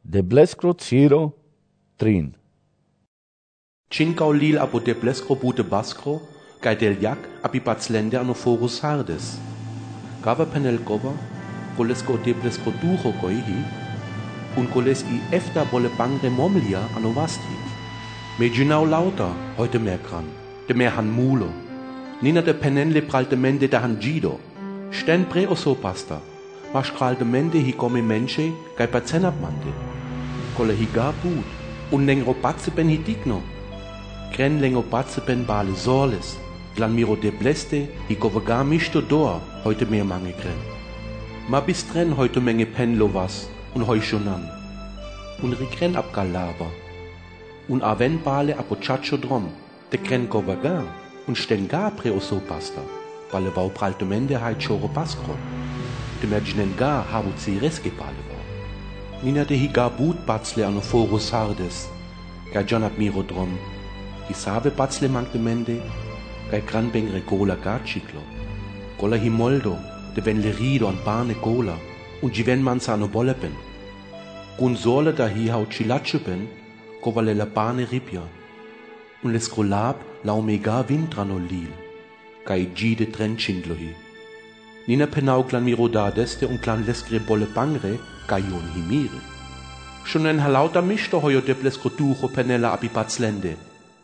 De blescro Ciro Trin. Cincau lil apo de blescro bute bascro, gai del jac api pazlende anoforus hardes. Gava penel gova, colesco de blescro ducho goihi, un coles I efta bolle bangre momlia anovasti. Me ginau lauta, heute mehr kran, de mehr han mulo. Nina de penenle pralte mende de han gido. Sten pre oso pasta, mas pralte mende hi come menche, gai pazenap mande. Colle hi gar gut, un lengro patze ben hi digno. Kren lengo patze ben bale sorles, glan miro de bleste, hi gove gar misto dor, heute mehr mange kren. Ma bis dren heute menge penlo was, un heu schon an. Un rikren ab galava. Un aven bale apo chacho drom, de kren gove gar, un sten gar pre oso pasta, bale vau pralte mende hai choro pascro. De merginen gar habu zireske bale vau. Nina de hi gar but batzle anoforus hardes, gai janat miro drom, hi save batzle mankte mende, gai gran bengre gola gar ciclo. Gola hi moldo, de ven le rido an bane gola, un gi ven mansa ano bolepen. Gun sorle da hi hau cilacepen, govale la bane ripia, un les grolab lau mega vindrano lil, gai gide trencindlo hi. Nina penau clan miro da deste un clan lescre bolle bangre, gai on hi mire. Schon en halauta misto hoio de blesco ducho penella api pazlende.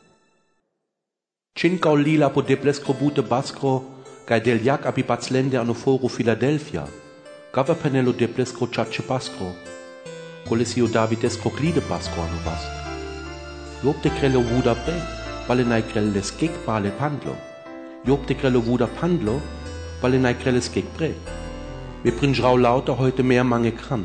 Cincau lila po de blesco bute bascro, gai del jac api pazlende anoforo Philadelphia, gava penello de blesco chace bascro, colesio davidesco clide bascro anovast. Job de crello vuda bre, vale nai crelle skek bale pandlo. Job de crello vuda pandlo, vale nai crelle skek bre. Me prinjrau lauter heute mehr mange kran.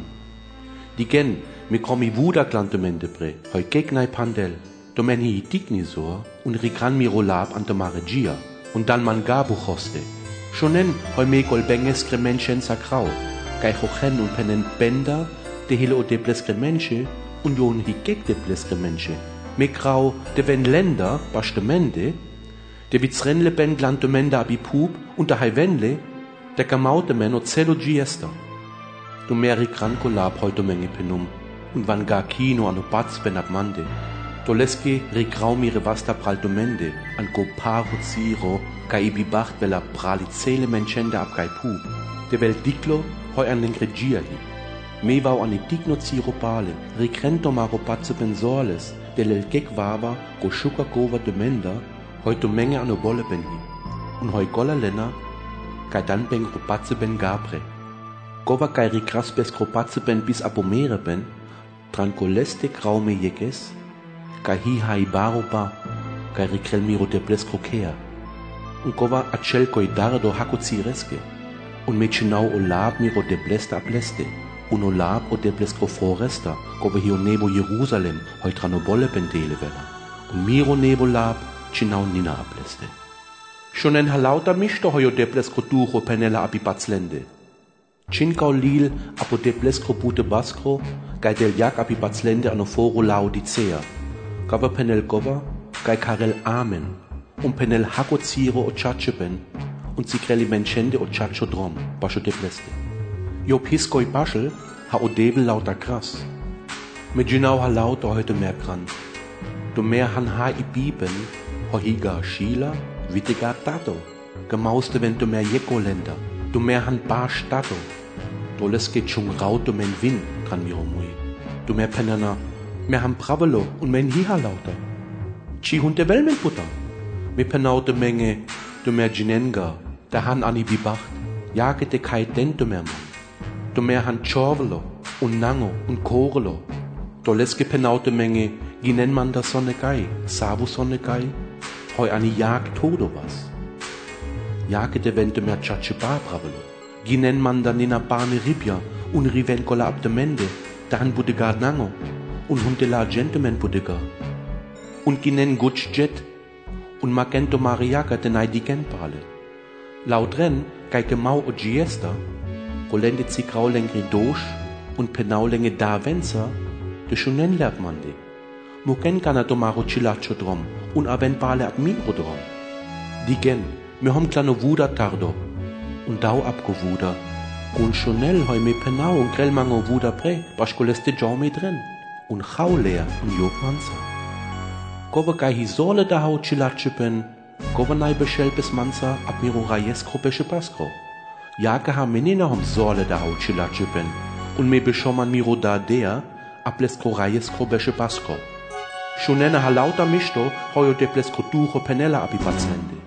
Die gen, me komi vuda klantemende bre, hoi kek nai pandel, do men hi dignisor, un rikran miro lab ante maregia, und dann man gabu hoste. Schonen hoi me gol benges kremenchen sakrau, gai hochen un penen benda, de hile o de bleskremenche, un jon hi kek de bleskremenche. Me grau de ven länder, bastemende, de vitzrenle ben glantemende abi pub, und de haivenle, de kamaute men o cello giesta. Du meri kranko lab heute menge penum, und van gar kino an o batz ben ab mande. Do leske rigrau mire vasta praltomende, an go paro ziro, ga ibi bacht vela pralicele menchende ab gai pub. De vel diklo, hoi an den regia hi. Me vau an digno ziro pale, rikrento maro patze ben sorles, de lel gek vava, go schuka gova de menda, hoi to menge an o bolle ben hi. Un hoi gola lena, gai dan ben gropatze ben gapre. Gova gai rikraspes gropatze ben bis abomere ben, trancoleste graume jeges, gai hi hai baro ba, gai rikrel miro de blesco kea. Un gova acelco dardo hako zireske, un mecinau o lab miro de blesta ableste, un o lab o de blesco foresta, gova hi o nebo Jerusalem, hoi trano bolle pendele vela, un miro nebo lab, cinau nina ableste. Schon en halauta misto hoio de blesco ducho penella api pazlende. Cincau lil apo de blesco bute bascro, gai del jac api pazlende anoforo Laodicea, gava penel gova, gai karel amen, un penel hako ziro o chacepen, un zikreli menchende o chacho drom, basho de bleste. Jo piskoi baschel, ha o devel lauta gras. Me ginau ha lauta heute mehr kran. Do mehr han ha I biben, ho higa schila, wittiga dato. Gemauste wenn du mehr jekolender, du mehr han bar stato. Do leske chung rauto men win, dran miro mui. Du mehr penana, mehr han bravelo und men hiha lauta. Chi hunde welmen putter. Me penaute menge, du mehr ginenga, der han ani bibacht, jagete kai dento mehr man. Du mehr han chorvelo, und nango, und korelo. Do leske penaute menge, ginen man da sonne gai, savu sonne gai, hoi ani jag todo was. Jagete vente mehr chache bar bravelo. Ginen man da nina bane ribia, un rivencola abdemende, dan budega nango, un hunde la gentleman budega. Un ginen gutsch jet, un magento mariaca denai digen pale. Lautren, gai gemau o giesta, rolende zigrau lengri dosch, un penau lenge da venza, de schunen lernt man de. Moken kana domaro cilacho drom, un aven pale ab miro drom. Digen, me hom klano vuda tardo, un dau abgevuda, Und schnell hoi me penau und grellmango wuda pre, baschkoleste jaume drin. Und chauleer und jok manza. Kova kai hisole da hau chilachipen, kova nai beschelpes manza ab miro rayeskro besche paskro. Jake ha menina hom sole da hau chilachipen, und me beschoman miro da der, aplesko rayeskro besche paskro. Shunena ha lauta misto, hoyo de plesko ducho penella abipatzlende.